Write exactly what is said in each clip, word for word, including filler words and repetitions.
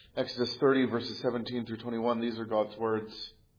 Exodus thirty, verses seventeen through twenty-one, these are God's words.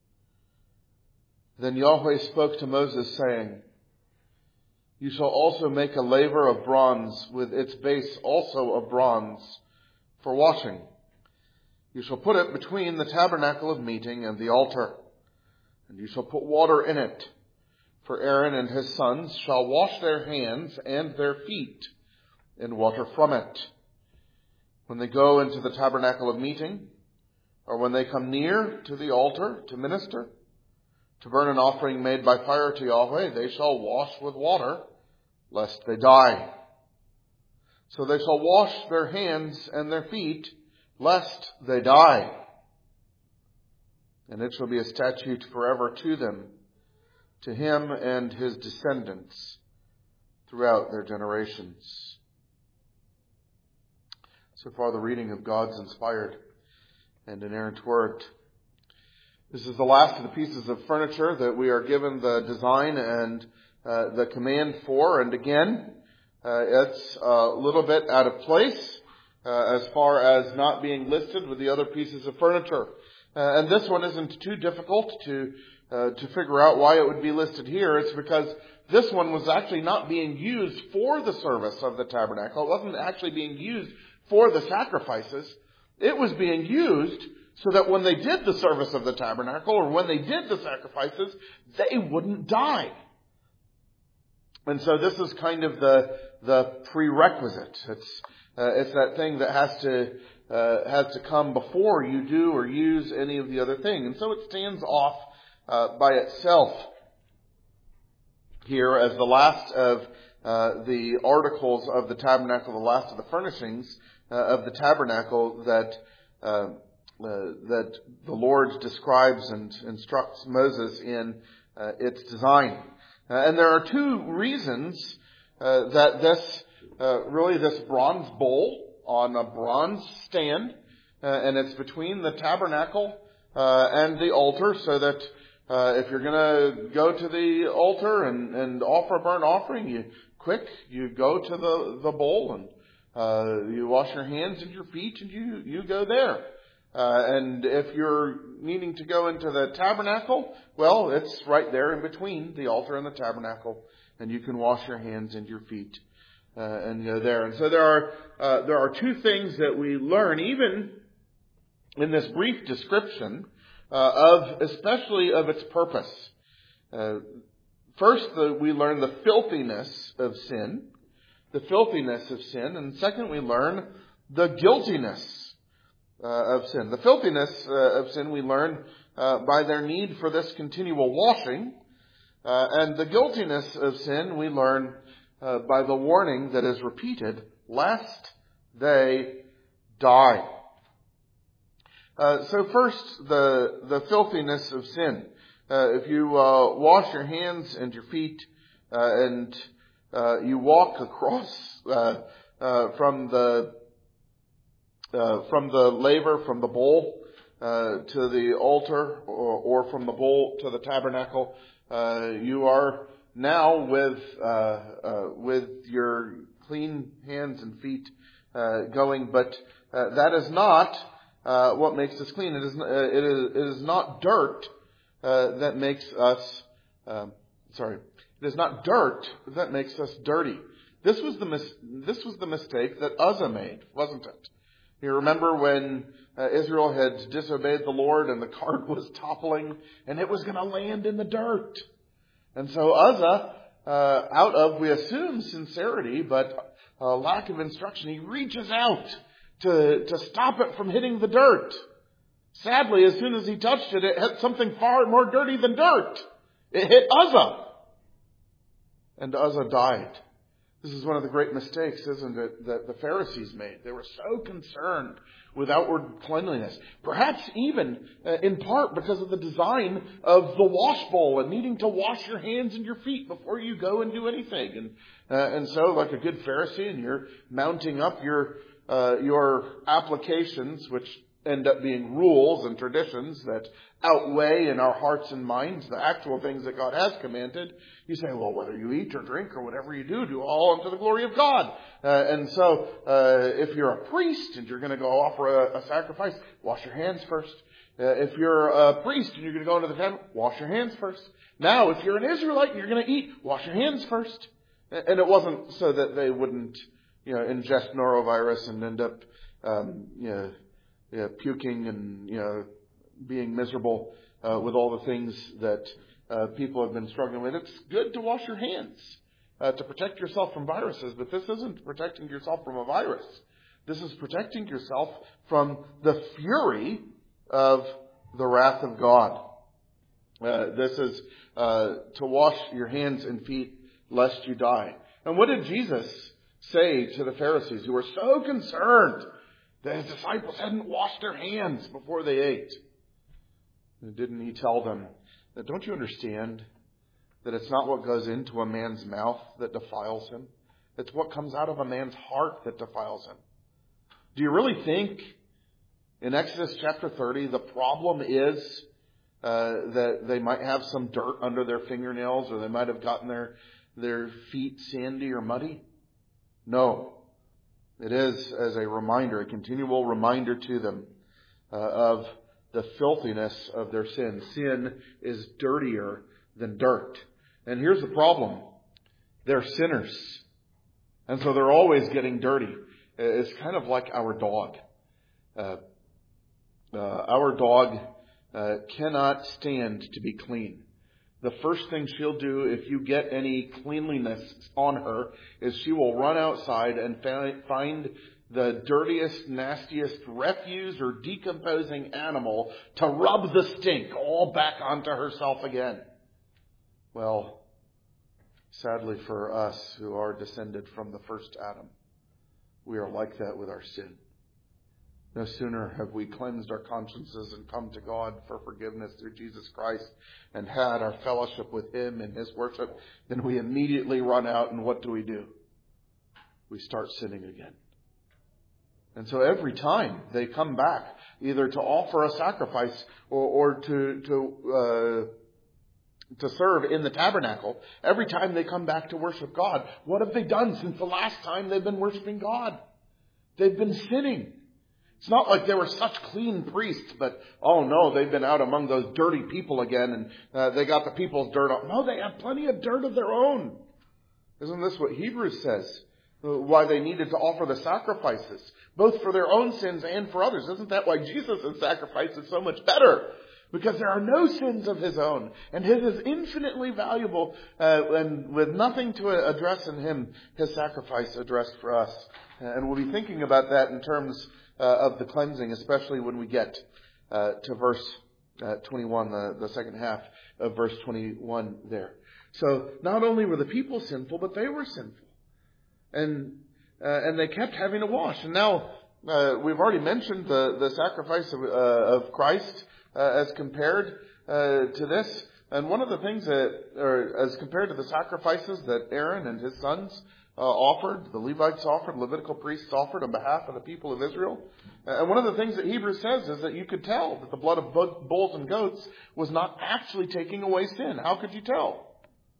Then Yahweh spoke to Moses, saying, You shall also make a laver of bronze, with its base also of bronze, for washing. You shall put it between the tabernacle of meeting and the altar, and you shall put water in it. For Aaron and his sons shall wash their hands and their feet in water from it, when they go into the tabernacle of meeting, or when they come near to the altar to minister, to burn an offering made by fire to Yahweh, they shall wash with water, lest they die. So they shall wash their hands and their feet, lest they die. And it shall be a statute forever to them, to him and his descendants, throughout their generations. So far, the reading of God's inspired and inerrant word. This is the last of the pieces of furniture that we are given the design and uh, the command for. And again, uh, it's a little bit out of place uh, as far as not being listed with the other pieces of furniture. Uh, and this one isn't too difficult to uh, to figure out why it would be listed here. It's because this one was actually not being used for the service of the tabernacle. It wasn't actually being used for the sacrifices. It was being used so that when they did the service of the tabernacle, or when they did the sacrifices, they wouldn't die. And so this is kind of the the prerequisite. It's uh, it's that thing that has to uh, has to come before you do or use any of the other thing. And so it stands off uh, by itself here as the last of uh, the articles of the tabernacle, the last of the furnishings uh, of the tabernacle that uh, uh, that the Lord describes and instructs Moses in uh, its design. Uh, and there are two reasons uh, that this, uh, really this bronze bowl on a bronze stand, uh, and it's between the tabernacle uh, and the altar, so that uh, if you're going to go to the altar and, and offer a burnt offering, you quick, you go to the, the bowl and uh, you wash your hands and your feet and you, you go there. Uh, and if you're needing to go into the tabernacle, well, it's right there in between the altar and the tabernacle, and you can wash your hands and your feet uh, and go there. And so there are uh, there are two things that we learn, even in this brief description uh, of, especially of its purpose. Uh, first, the, we learn the filthiness of sin, the filthiness of sin, and second, we learn the guiltiness Uh, of sin. The filthiness uh, of sin we learn uh, by their need for this continual washing. Uh, and the guiltiness of sin we learn uh, by the warning that is repeated, lest they die. Uh, so first, the, the filthiness of sin. Uh, if you uh, wash your hands and your feet uh, and uh, you walk across uh, uh, from the Uh, from the laver, from the bowl uh, to the altar, or, or from the bowl to the tabernacle, uh, you are now with uh, uh, with your clean hands and feet uh, going. But uh, that is not uh, what makes us clean. It is uh, it is it is not dirt uh, that makes us. Um, sorry, it is not dirt that makes us dirty. This was the mis- this was the mistake that Uzzah made, wasn't it? You remember when uh, Israel had disobeyed the Lord and the cart was toppling and it was going to land in the dirt. And so Uzzah, uh, out of, we assume, sincerity, but uh, lack of instruction, he reaches out to, to stop it from hitting the dirt. Sadly, as soon as he touched it, it hit something far more dirty than dirt. It hit Uzzah. And Uzzah died. This is one of the great mistakes, isn't it, that the Pharisees made. They were so concerned with outward cleanliness. Perhaps even uh, in part because of the design of the wash bowl and needing to wash your hands and your feet before you go and do anything. And uh, and so, like a good Pharisee, and you're mounting up your uh, your applications, which end up being rules and traditions that outweigh in our hearts and minds the actual things that God has commanded. You say, well, whether you eat or drink or whatever you do, do all unto the glory of God. Uh, and so uh, if you're a priest and you're going to go offer a, a sacrifice, wash your hands first. Uh, if you're a priest and you're going to go into the temple, wash your hands first. Now, if you're an Israelite and you're going to eat, wash your hands first. And it wasn't so that they wouldn't, you know, ingest norovirus and end up, um, you know, you know, puking and, you know, being miserable uh, with all the things that uh, people have been struggling with. It's good to wash your hands uh, to protect yourself from viruses, but this isn't protecting yourself from a virus. This is protecting yourself from the fury of the wrath of God. Uh, this is uh, to wash your hands and feet lest you die. And what did Jesus say to the Pharisees who were so concerned that his disciples hadn't washed their hands before they ate? And didn't he tell them that, don't you understand that it's not what goes into a man's mouth that defiles him? It's what comes out of a man's heart that defiles him. Do you really think in Exodus chapter thirty the problem is uh, that they might have some dirt under their fingernails or they might have gotten their, their feet sandy or muddy? No. It is as a reminder, a continual reminder to them uh, of the filthiness of their sin. Sin is dirtier than dirt. And here's the problem. They're sinners. And so they're always getting dirty. It's kind of like our dog. Uh, uh, our dog uh, cannot stand to be clean. The first thing she'll do if you get any cleanliness on her is she will run outside and find the dirtiest, nastiest refuse or decomposing animal to rub the stink all back onto herself again. Well, sadly for us who are descended from the first Adam, we are like that with our sin. No sooner have we cleansed our consciences and come to God for forgiveness through Jesus Christ and had our fellowship with Him in His worship, then we immediately run out and what do we do? We start sinning again. And so every time they come back, either to offer a sacrifice or, or to to uh, to serve in the tabernacle, every time they come back to worship God, what have they done since the last time they've been worshiping God? They've been sinning. It's not like they were such clean priests, but, oh no, they've been out among those dirty people again, and uh, they got the people's dirt on. No, they have plenty of dirt of their own. Isn't this what Hebrews says? Why they needed to offer the sacrifices, both for their own sins and for others. Isn't that why Jesus' sacrifice is so much better? Because there are no sins of His own, and His is infinitely valuable, uh, and with nothing to address in Him, His sacrifice addressed for us. And we'll be thinking about that in terms uh, of the cleansing, especially when we get uh, to verse uh, twenty-one, the, the second half of verse twenty-one there. So not only were the people sinful, but they were sinful. And uh, and they kept having to wash. And now uh, we've already mentioned the, the sacrifice of, uh, of Christ uh, as compared uh, to this. And one of the things that, or as compared to the sacrifices that Aaron and his sons uh, offered, the Levites offered, Levitical priests offered on behalf of the people of Israel. And one of the things that Hebrews says is that you could tell that the blood of bulls and goats was not actually taking away sin. How could you tell?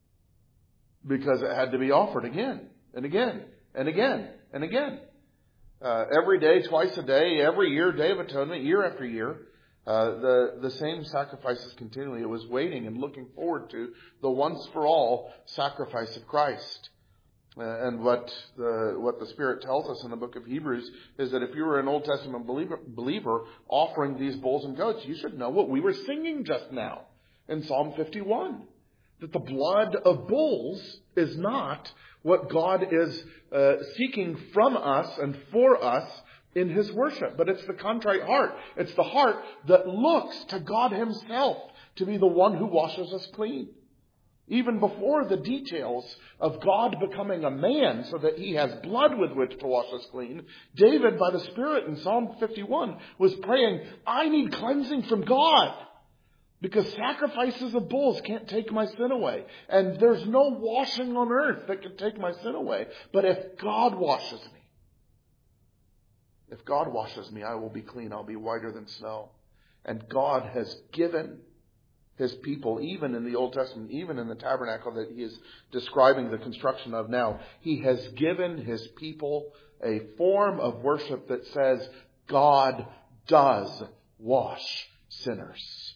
Because it had to be offered again. And again, and again, and again. Uh, every day, twice a day, every year, Day of Atonement, year after year, uh, the, the same sacrifices continually. It was waiting and looking forward to the once-for-all sacrifice of Christ. Uh, and what the, what the Spirit tells us in the book of Hebrews is that if you were an Old Testament believer, believer offering these bulls and goats, you should know what we were singing just now in Psalm fifty-one. That the blood of bulls is not what God is uh, seeking from us and for us in His worship. But it's the contrite heart. It's the heart that looks to God Himself to be the one who washes us clean. Even before the details of God becoming a man so that He has blood with which to wash us clean, David, by the Spirit in Psalm fifty-one, was praying, I need cleansing from God. Because sacrifices of bulls can't take my sin away. And there's no washing on earth that can take my sin away. But if God washes me, If God washes me, I will be clean. I'll be whiter than snow. And God has given His people, even in the Old Testament, even in the tabernacle that He is describing the construction of now, He has given His people a form of worship that says God does wash sinners.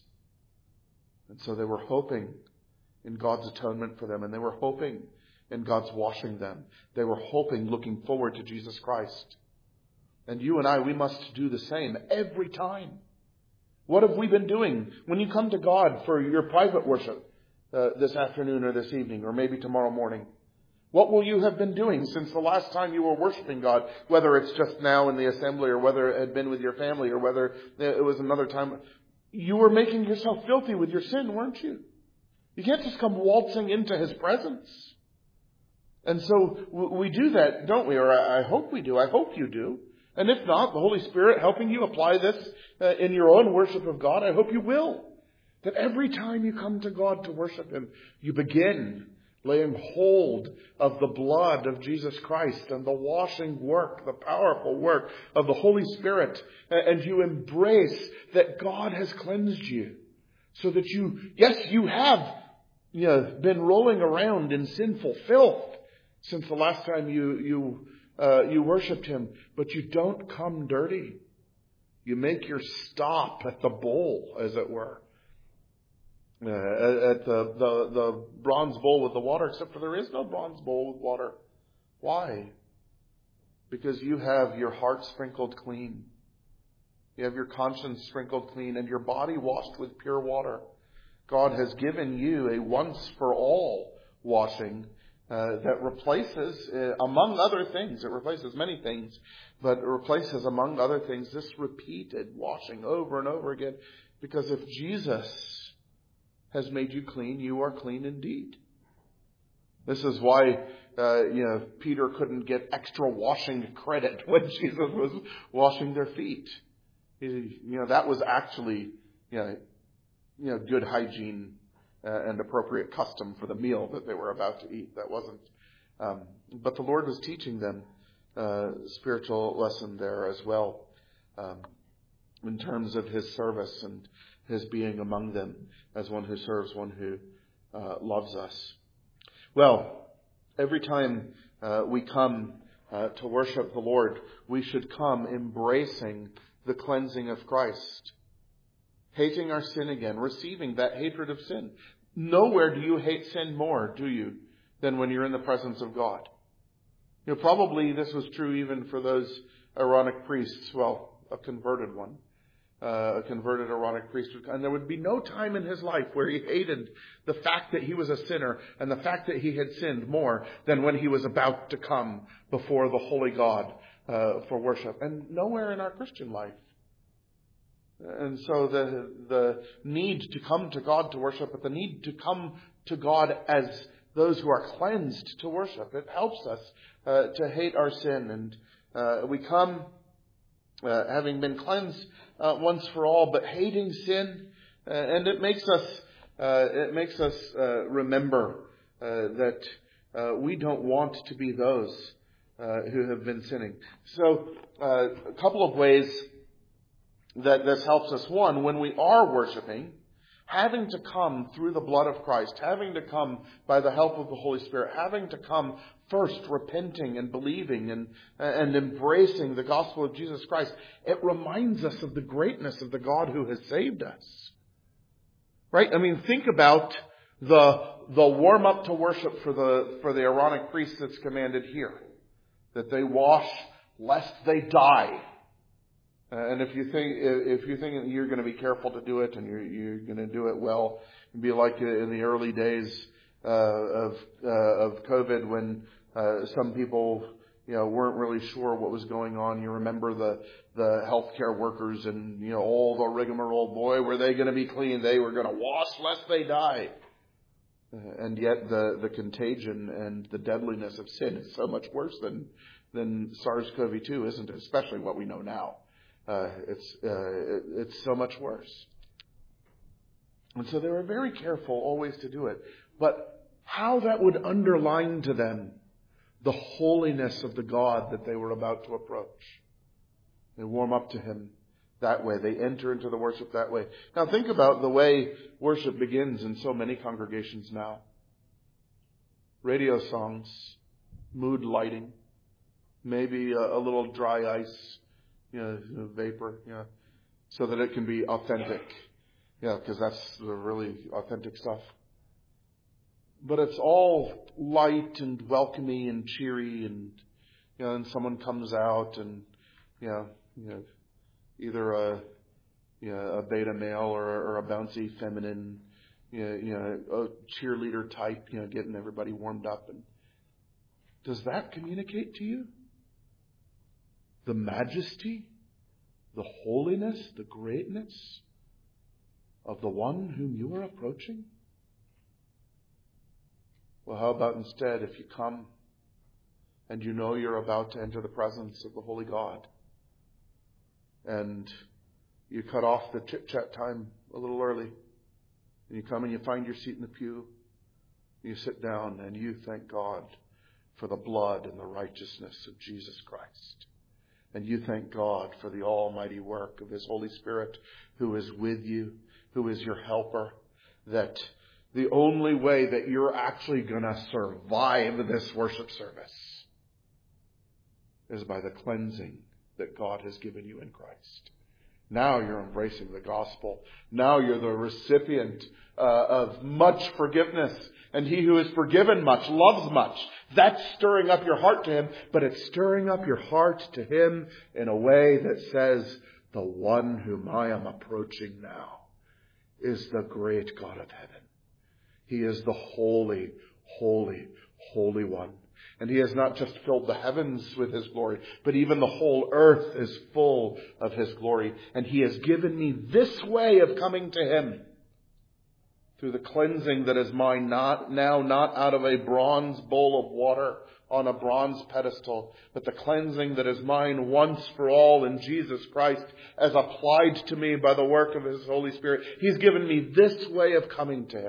And so they were hoping in God's atonement for them, and they were hoping in God's washing them. They were hoping, looking forward to Jesus Christ. And you and I, we must do the same every time. What have we been doing? When you come to God for your private worship uh, this afternoon or this evening or maybe tomorrow morning, what will you have been doing since the last time you were worshiping God? Whether it's just now in the assembly or whether it had been with your family or whether it was another time. You were making yourself filthy with your sin, weren't you? You can't just come waltzing into His presence. And so we do that, don't we? Or I hope we do. I hope you do. And if not, the Holy Spirit helping you apply this uh, in your own worship of God, I hope you will. That every time you come to God to worship Him, you begin laying hold of the blood of Jesus Christ and the washing work, the powerful work of the Holy Spirit. And you embrace that God has cleansed you. So that you, yes, you have you know, been rolling around in sinful filth since the last time you you uh, you worshipped Him, but you don't come dirty. You make your stop at the bowl, as it were, uh, at the, the the bronze bowl with the water. Except for there is no bronze bowl with water. Why? Because you have your heart sprinkled clean. You have your conscience sprinkled clean and your body washed with pure water. God has given you a once-for-all washing uh, that replaces, uh, among other things, it replaces many things, but it replaces, among other things, this repeated washing over and over again. Because if Jesus has made you clean, you are clean indeed. This is why uh, you know Peter couldn't get extra washing credit when Jesus was washing their feet. He, you know that was actually you know. You know, good hygiene uh, and appropriate custom for the meal that they were about to eat. That wasn't. Um, but the Lord was teaching them uh, spiritual lesson there as well, um, in terms of His service and His being among them as one who serves, one who uh, loves us. Well, every time uh, we come uh, to worship the Lord, we should come embracing the cleansing of Christ. Hating our sin again, receiving that hatred of sin. Nowhere do you hate sin more, do you, than when you're in the presence of God. You know, probably this was true even for those Aaronic priests. Well, a converted one, uh, a converted Aaronic priest. And there would be no time in his life where he hated the fact that he was a sinner and the fact that he had sinned more than when he was about to come before the holy God uh, for worship. And nowhere in our Christian life. And so the the need to come to God to worship, but the need to come to God as those who are cleansed to worship, it helps us uh, to hate our sin. And uh, we come uh, having been cleansed uh, once for all, but hating sin. Uh, and it makes us uh, it makes us uh, remember uh, that uh, we don't want to be those uh, who have been sinning. So uh, a couple of ways that this helps us. One, when we are worshiping, having to come through the blood of Christ, having to come by the help of the Holy Spirit, having to come first repenting and believing and, and embracing the gospel of Jesus Christ, it reminds us of the greatness of the God who has saved us. Right? I mean, think about the, the warm-up to worship for the, for the Aaronic priests that's commanded here. That they wash lest they die. Uh, and if you think if you think you're going to be careful to do it and you're you're going to do it well, it'd be like in the early days uh, of uh, of COVID when uh, some people you know weren't really sure what was going on. You remember the the healthcare workers and you know all the rigmarole. Boy, were they going to be clean? They were going to wash lest they die. Uh, and yet the the contagion and the deadliness of sin is so much worse than than SARS-C o V two, isn't it? Especially what we know now. Uh, it's uh, it's so much worse. And so they were very careful always to do it. But how that would underline to them the holiness of the God that they were about to approach. They warm up to Him that way. They enter into the worship that way. Now think about the way worship begins in so many congregations now. Radio songs, mood lighting, maybe a, a little dry ice, you know, vapor, you know, so that it can be authentic. Yeah, because that's the really authentic stuff. But it's all light and welcoming and cheery, and you know, and someone comes out and you know, you know, either a you know, a beta male or, or a bouncy feminine, you know, you know, a cheerleader type, you know, getting everybody warmed up. And does that communicate to you the majesty, the holiness, the greatness of the one whom you are approaching? Well, how about instead if you come and you know you're about to enter the presence of the Holy God, and you cut off the chit-chat time a little early, and you come and you find your seat in the pew, you sit down and you thank God for the blood and the righteousness of Jesus Christ. And you thank God for the almighty work of His Holy Spirit, who is with you, who is your helper, that the only way that you're actually going to survive this worship service is by the cleansing that God has given you in Christ. Now you're embracing the gospel. Now you're the recipient uh, of much forgiveness. And he who is forgiven much loves much. That's stirring up your heart to Him, but it's stirring up your heart to Him in a way that says, the one whom I am approaching now is the great God of heaven. He is the holy, holy, holy one. And He has not just filled the heavens with His glory, but even the whole earth is full of His glory. And He has given me this way of coming to Him, through the cleansing that is mine not now, not out of a bronze bowl of water on a bronze pedestal, but the cleansing that is mine once for all in Jesus Christ, as applied to me by the work of His Holy Spirit. He's given me this way of coming to Him,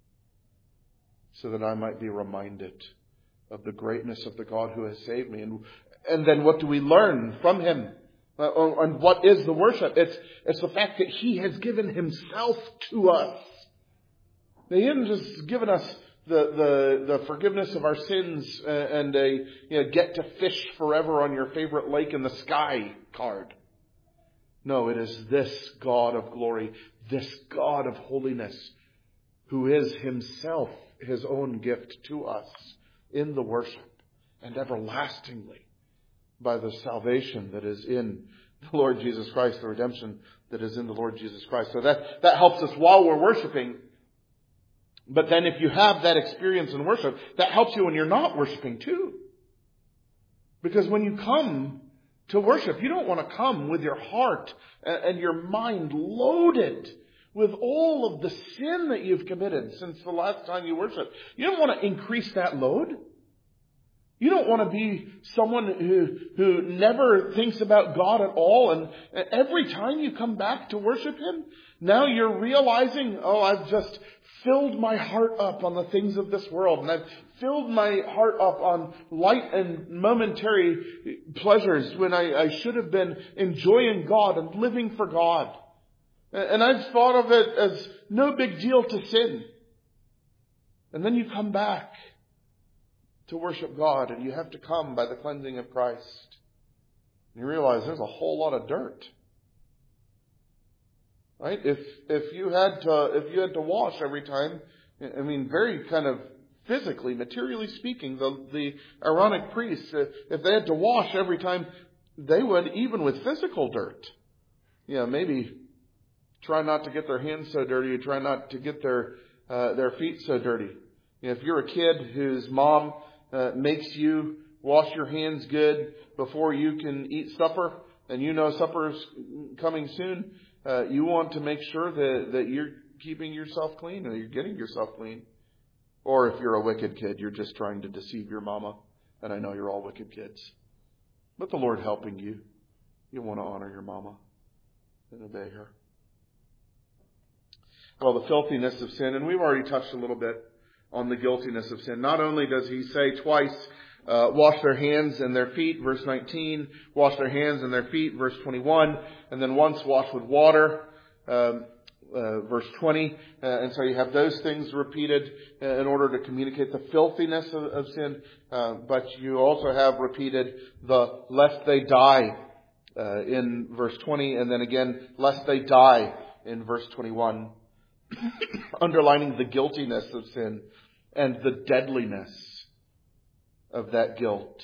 so that I might be reminded of the greatness of the God who has saved me. And, and then what do we learn from Him? Uh, and what is the worship? It's, it's the fact that He has given Himself to us. He hasn't just given us the, the, the forgiveness of our sins and a you know, get to fish forever on your favorite lake in the sky card. No, it is this God of glory, this God of holiness, who is Himself His own gift to us in the worship, and everlastingly by the salvation that is in the Lord Jesus Christ, the redemption that is in the Lord Jesus Christ. So that, that helps us while we're worshiping. But then if you have that experience in worship, that helps you when you're not worshiping too. Because when you come to worship, you don't want to come with your heart and your mind loaded with all of the sin that you've committed since the last time you worshiped. You don't want to increase that load. You don't want to be someone who, who never thinks about God at all. And every time you come back to worship Him, now you're realizing, oh, I've just filled my heart up on the things of this world. And I've filled my heart up on light and momentary pleasures when I, I should have been enjoying God and living for God. And I've thought of it as no big deal to sin. And then you come back to worship God, and you have to come by the cleansing of Christ. And you realize there's a whole lot of dirt. Right? If if you had to if you had to wash every time, I mean, very kind of physically, materially speaking, the the Aaronic priests, if they had to wash every time, they would, even with physical dirt. You know, maybe try not to get their hands so dirty. Try not to get their uh, their feet so dirty. You know, if you're a kid whose mom uh, makes you wash your hands good before you can eat supper, and you know supper's coming soon, uh, you want to make sure that, that you're keeping yourself clean and you're getting yourself clean. Or if you're a wicked kid, you're just trying to deceive your mama. And I know you're all wicked kids. But the Lord helping you, you want to honor your mama and obey her. Well, the filthiness of sin, and we've already touched a little bit on the guiltiness of sin. Not only does He say twice uh, wash their hands and their feet, verse nineteen, wash their hands and their feet, verse twenty-one, and then once wash with water, um, uh, verse twenty. Uh, and so you have those things repeated uh, in order to communicate the filthiness of, of sin. Uh, but you also have repeated the lest they die uh, in verse twenty, and then again, lest they die in verse twenty-one, underlining the guiltiness of sin and the deadliness of that guilt.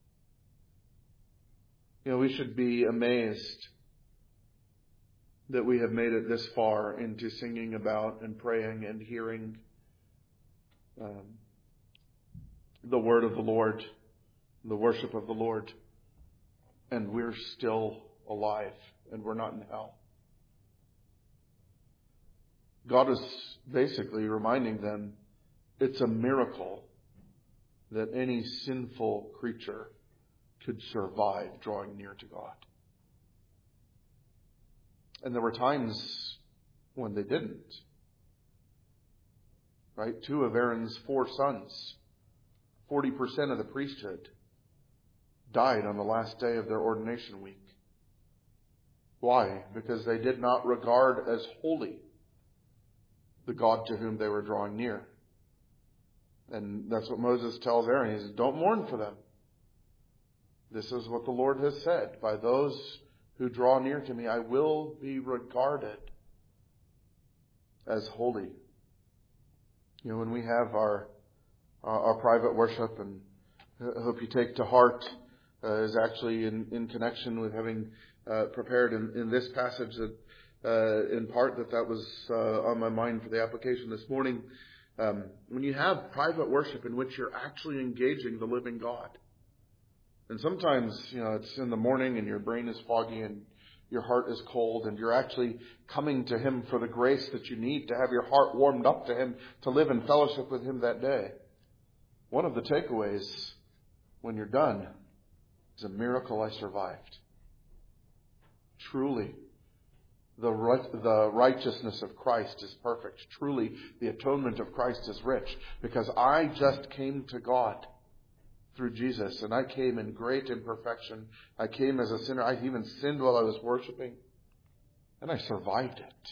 You know, we should be amazed that we have made it this far into singing about and praying and hearing um, the word of the Lord, the worship of the Lord, and we're still alive and we're not in hell. God is basically reminding them it's a miracle that any sinful creature could survive drawing near to God. And there were times when they didn't. Right? Two of Aaron's four sons, forty percent of the priesthood, died on the last day of their ordination week. Why? Because they did not regard as holy the God to whom they were drawing near. And that's what Moses tells Aaron. He says, don't mourn for them. This is what the Lord has said. By those who draw near to me, I will be regarded as holy. You know, when we have our our, our private worship, and I hope you take to heart, uh, is actually in, in connection with having uh, prepared in, in this passage that uh, in part that that was uh, on my mind for the application this morning. Um, when you have private worship in which you're actually engaging the living God. And sometimes, you know, it's in the morning and your brain is foggy and your heart is cold and you're actually coming to Him for the grace that you need to have your heart warmed up to Him, to live in fellowship with Him that day. One of the takeaways when you're done is a miracle I survived. Truly, the right, the righteousness of Christ is perfect. Truly, the atonement of Christ is rich, because I just came to God through Jesus, and I came in great imperfection. I came as a sinner. I even sinned while I was worshiping, and I survived it.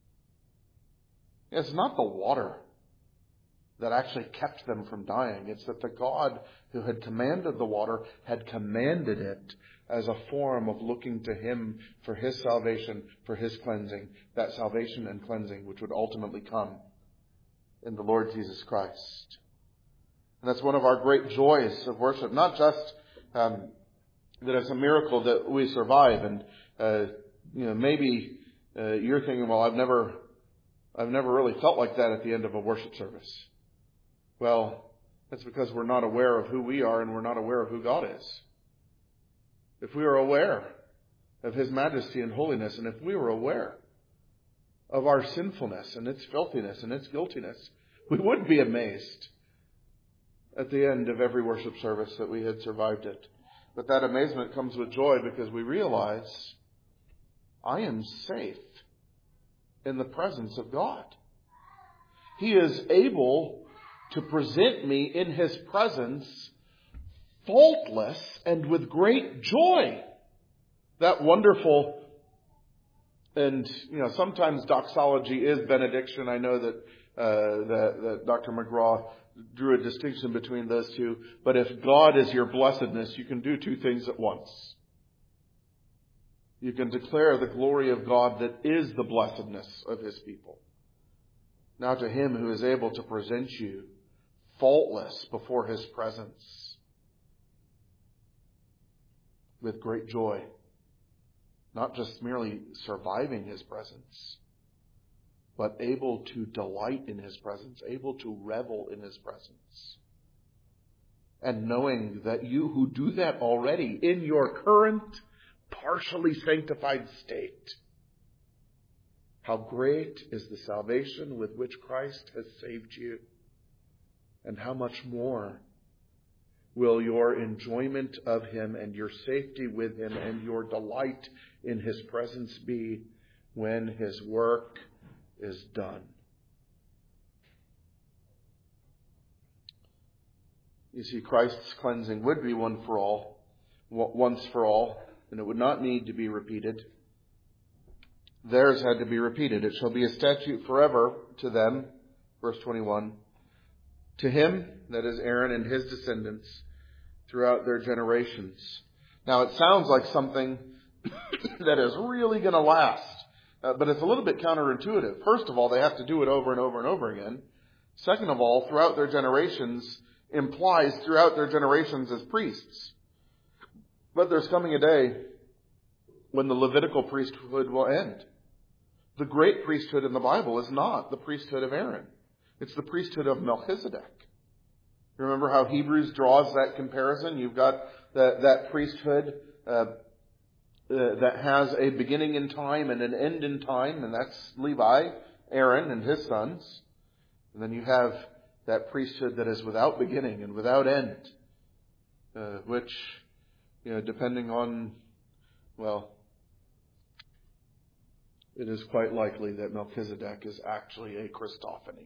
It's not the water that actually kept them from dying. It's that the God who had commanded the water had commanded it as a form of looking to Him for His salvation, for His cleansing, that salvation and cleansing which would ultimately come in the Lord Jesus Christ. And that's one of our great joys of worship. Not just um, that it's a miracle that we survive, and uh, you know, maybe uh, you're thinking, well, I've never, I've never really felt like that at the end of a worship service. Well, that's because we're not aware of who we are, and we're not aware of who God is. If we were aware of His majesty and holiness, and if we were aware of our sinfulness and its filthiness and its guiltiness, we would be amazed at the end of every worship service that we had survived it. But that amazement comes with joy, because we realize I am safe in the presence of God. He is able to present me in His presence faultless and with great joy. That wonderful, and you know, sometimes doxology is benediction. I know that uh, that, that Doctor McGraw drew a distinction between those two. But if God is your blessedness, you can do two things at once. You can declare the glory of God that is the blessedness of His people. Now to Him who is able to present you faultless before His presence with great joy. Not just merely surviving His presence, but able to delight in His presence, able to revel in His presence. And knowing that you who do that already in your current partially sanctified state, how great is the salvation with which Christ has saved you, and how much more will your enjoyment of Him and your safety with Him and your delight in His presence be when His work is done. You see, Christ's cleansing would be one for all, once for all, and it would not need to be repeated. Theirs had to be repeated. It shall be a statute forever to them, verse twenty-one, to him, that is Aaron and his descendants, throughout their generations. Now it sounds like something that is really going to last, uh, but it's a little bit counterintuitive. First of all, they have to do it over and over and over again. Second of all, throughout their generations implies throughout their generations as priests. But there's coming a day when the Levitical priesthood will end. The great priesthood in the Bible is not the priesthood of Aaron. It's the priesthood of Melchizedek. You remember how Hebrews draws that comparison? You've got that, that priesthood uh, uh, that has a beginning in time and an end in time, and that's Levi, Aaron, and his sons. And then you have that priesthood that is without beginning and without end, uh, which, you know, depending on, well, it is quite likely that Melchizedek is actually a Christophany,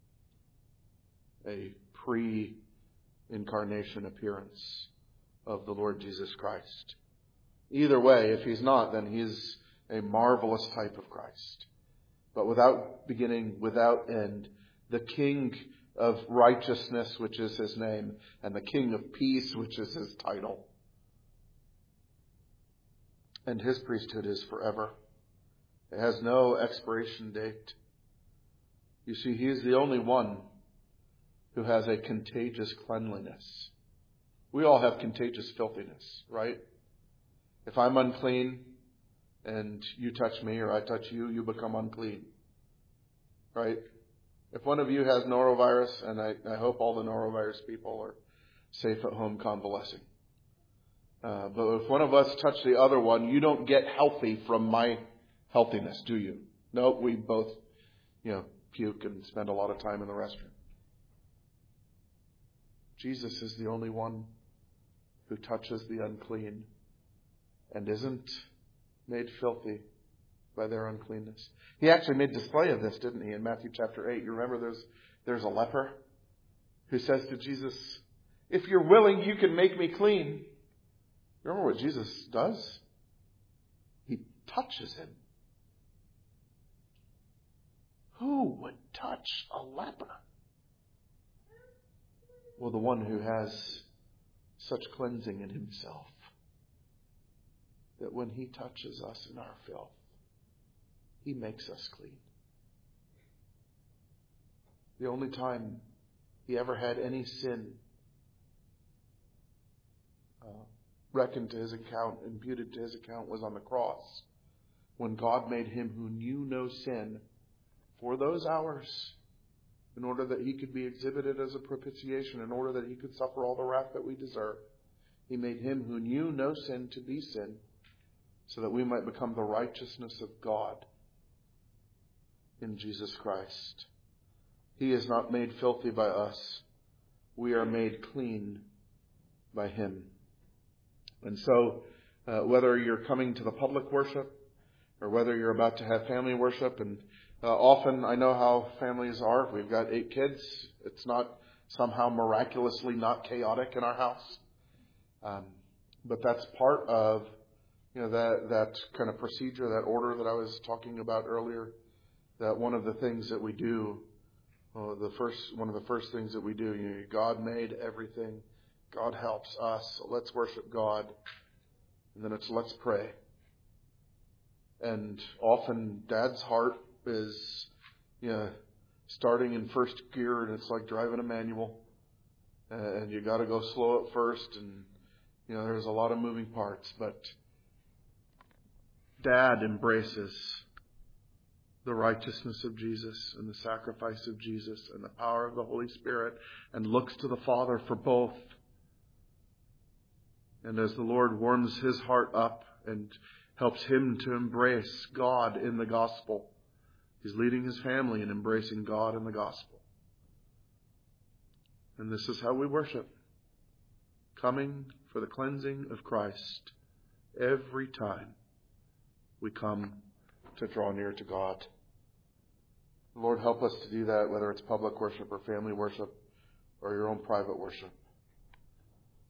a pre-incarnation appearance of the Lord Jesus Christ. Either way, if he's not, then he's a marvelous type of Christ. But without beginning, without end, the King of righteousness, which is his name, and the King of peace, which is his title. And his priesthood is forever. It has no expiration date. You see, he is the only one who has a contagious cleanliness. We all have contagious filthiness, right? If I'm unclean and you touch me or I touch you, you become unclean, right? If one of you has norovirus, and I, I hope all the norovirus people are safe at home convalescing. Uh, but if one of us touch the other one, you don't get healthy from my healthiness, do you? No, we both, you know, puke and spend a lot of time in the restroom. Jesus is the only one who touches the unclean and isn't made filthy by their uncleanness. He actually made display of this, didn't he, in Matthew chapter eight. You remember there's there's a leper who says to Jesus, if you're willing, you can make me clean. Remember what Jesus does? He touches him. Who would touch a leper? Well, the one who has such cleansing in himself that when he touches us in our filth, he makes us clean. The only time he ever had any sin uh, reckoned to his account, imputed to his account, was on the cross, when God made him who knew no sin for those hours, in order that he could be exhibited as a propitiation, in order that he could suffer all the wrath that we deserve. He made him who knew no sin to be sin, so that we might become the righteousness of God in Jesus Christ. He is not made filthy by us. We are made clean by him. And so, uh, whether you're coming to the public worship, or whether you're about to have family worship, and Uh, often, I know how families are. We've got eight kids. It's not somehow miraculously not chaotic in our house. Um, but that's part of, you know, that, that kind of procedure, that order that I was talking about earlier. That one of the things that we do, uh, the first, one of the first things that we do, you know, God made everything. God helps us. So let's worship God. And then it's let's pray. And often Dad's heart is, you know, starting in first gear, and it's like driving a manual, uh, and you got to go slow at first, and you know there's a lot of moving parts. But Dad embraces the righteousness of Jesus and the sacrifice of Jesus and the power of the Holy Spirit, and looks to the Father for both. And as the Lord warms his heart up and helps him to embrace God in the gospel, he's leading his family in embracing God in the gospel. And this is how we worship. Coming for the cleansing of Christ every time we come to draw near to God. Lord, help us to do that, whether it's public worship or family worship or your own private worship.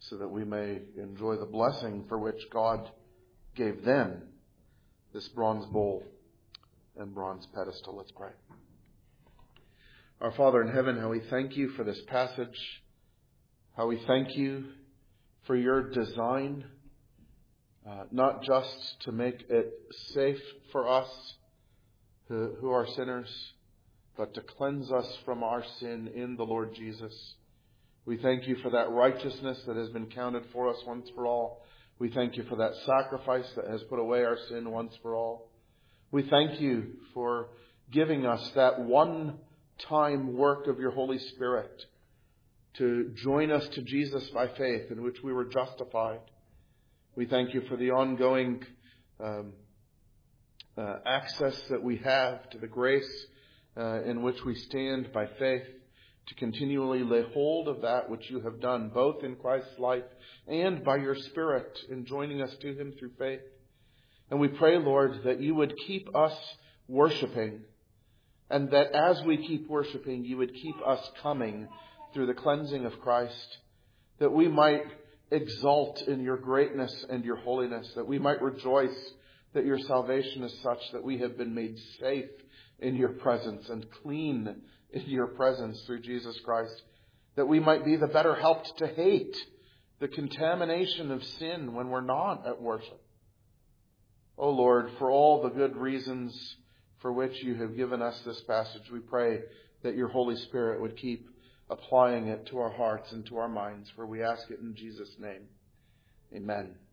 so that we may enjoy the blessing for which God gave them this bronze bowl and bronze pedestal. Let's pray. Our Father in heaven, how we thank you for this passage, how we thank you for your design, uh, not just to make it safe for us who, who are sinners, but to cleanse us from our sin in the Lord Jesus. We thank you for that righteousness that has been counted for us once for all. We thank you for that sacrifice that has put away our sin once for all. We thank you for giving us that one-time work of your Holy Spirit to join us to Jesus by faith, in which we were justified. We thank you for the ongoing um, uh, access that we have to the grace uh, in which we stand by faith, to continually lay hold of that which you have done, both in Christ's life and by your Spirit in joining us to him through faith. And we pray, Lord, that you would keep us worshiping, and that as we keep worshiping, you would keep us coming through the cleansing of Christ, that we might exult in your greatness and your holiness, that we might rejoice that your salvation is such that we have been made safe in your presence and clean in your presence through Jesus Christ, that we might be the better helped to hate the contamination of sin when we're not at worship. O Lord, for all the good reasons for which you have given us this passage, we pray that your Holy Spirit would keep applying it to our hearts and to our minds, for we ask it in Jesus' name. Amen.